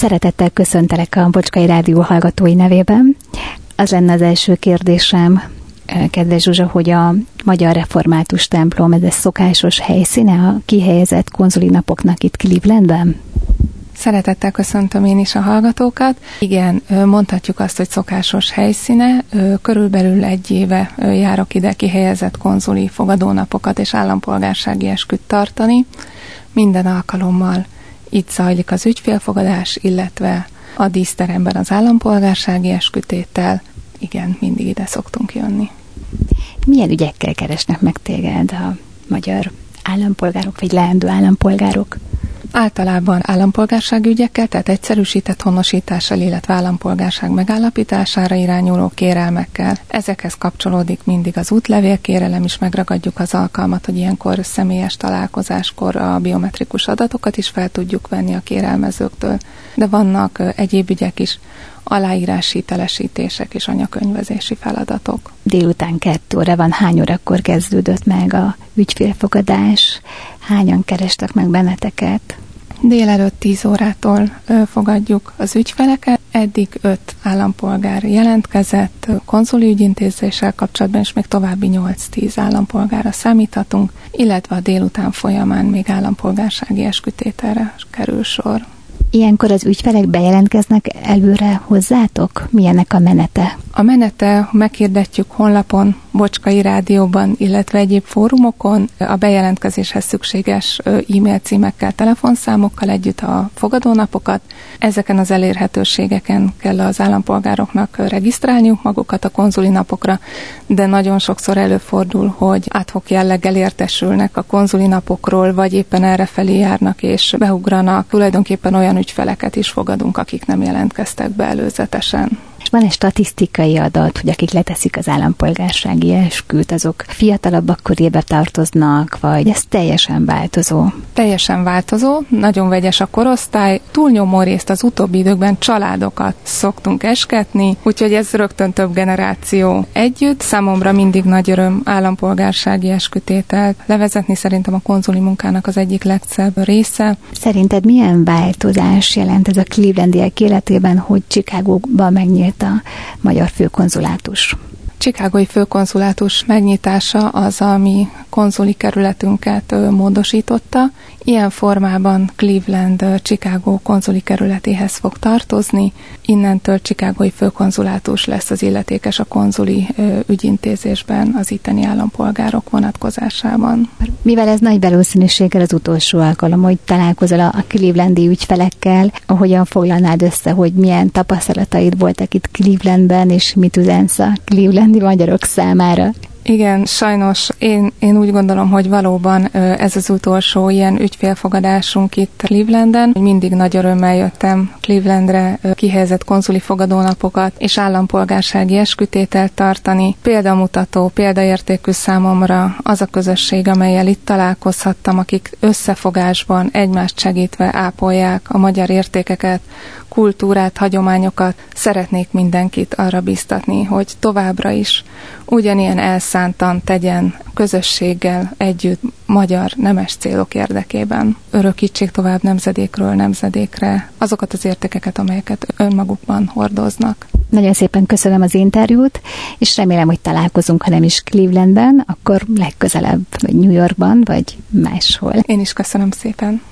Szeretettel köszöntelek a Bocskai Rádió hallgatói nevében. Az lenne az első kérdésem, kedves Zsuzsa, hogy a Magyar Református templom, ez szokásos helyszíne a kihelyezett konzuli napoknak itt Clevelandben? Szeretettel köszöntöm én is a hallgatókat. Igen, mondhatjuk azt, hogy szokásos helyszíne. Körülbelül 1 éve járok ide kihelyezett konzuli fogadónapokat és állampolgársági esküt tartani. Minden alkalommal itt zajlik az ügyfélfogadás, illetve a díszteremben az állampolgársági eskütétel. Igen, mindig ide szoktunk jönni. Milyen ügyekkel keresnek meg téged a magyar állampolgárok, vagy leendő állampolgárok? Általában állampolgársági ügyekkel, tehát egyszerűsített honosítással, illetve állampolgárság megállapítására irányuló kérelmekkel. Ezekhez kapcsolódik mindig az útlevélkérelem is, megragadjuk az alkalmat, hogy ilyenkor személyes találkozáskor a biometrikus adatokat is fel tudjuk venni a kérelmezőktől. De vannak egyéb ügyek is, aláírási, telesítések és anyakönyvezési feladatok. Délután 2 óra van, hány órakor kezdődött meg a ügyfélfogadás? Hányan kerestek meg benneteket? Délelőtt 10 órától fogadjuk az ügyfeleket. Eddig 5 állampolgár jelentkezett konzuli ügyintézéssel kapcsolatban, és még további 8-10 állampolgárra számíthatunk, illetve a délután folyamán még állampolgársági eskütételre kerül sor. Ilyenkor az ügyfelek bejelentkeznek előre hozzátok? Milyennek a menete? A menete meghirdetjük honlapon, Bocskai Rádióban, illetve egyéb fórumokon a bejelentkezéshez szükséges e-mail címekkel, telefonszámokkal együtt a fogadónapokat. Ezeken az elérhetőségeken kell az állampolgároknak regisztrálniuk magukat a konzuli napokra, de nagyon sokszor előfordul, hogy ad hoc jelleggel értesülnek a konzuli napokról, vagy éppen errefelé járnak és beugranak. Tulajdonképpen olyan ügyfeleket is fogadunk, akik nem jelentkeztek be előzetesen. És van egy statisztikai adat, hogy akik leteszik az állampolgársági esküt, azok fiatalabbak körébe tartoznak, vagy ez teljesen változó? Teljesen változó, nagyon vegyes a korosztály. Túlnyomó részt az utóbbi időkben családokat szoktunk esketni, úgyhogy ez rögtön több generáció együtt. Számomra mindig nagy öröm állampolgársági eskütételt levezetni, szerintem a konzuli munkának az egyik legszebb része. Szerinted milyen változás jelent ez a clevelandi életében, hogy Chicagóban megnyílt a magyar főkonzulátus? Chicagói főkonzulátus megnyitása az, ami konzuli kerületünket módosította. Ilyen formában Cleveland Chicago konzuli kerületéhez fog tartozni. Innentől Chicagói főkonzulátus lesz az illetékes a konzuli ügyintézésben az itteni állampolgárok vonatkozásában. Mivel ez nagy valószínűséggel az utolsó alkalom, hogy találkozol a clevelandi ügyfelekkel, hogyan foglalnád össze, hogy milyen tapasztalataid voltak itt Clevelandben, és mit üzensz a clevelandi magyarok számára? Igen, sajnos én úgy gondolom, hogy valóban ez az utolsó ilyen ügyfélfogadásunk itt Clevelanden. Mindig nagy örömmel jöttem Clevelandre kihelyezett konzuli fogadónapokat és állampolgársági eskütételt tartani. Példamutató, példaértékű számomra az a közösség, amellyel itt találkozhattam, akik összefogásban egymást segítve ápolják a magyar értékeket, kultúrát, hagyományokat. Szeretnék mindenkit arra biztatni, hogy továbbra is ugyanilyen elszántan tegyen közösséggel együtt magyar nemes célok érdekében. Örökítsék tovább nemzedékről nemzedékre azokat az értékeket, amelyeket önmagukban hordoznak. Nagyon szépen köszönöm az interjút, és remélem, hogy találkozunk, ha nem is Clevelandben, akkor legközelebb, vagy New Yorkban, vagy máshol. Én is köszönöm szépen.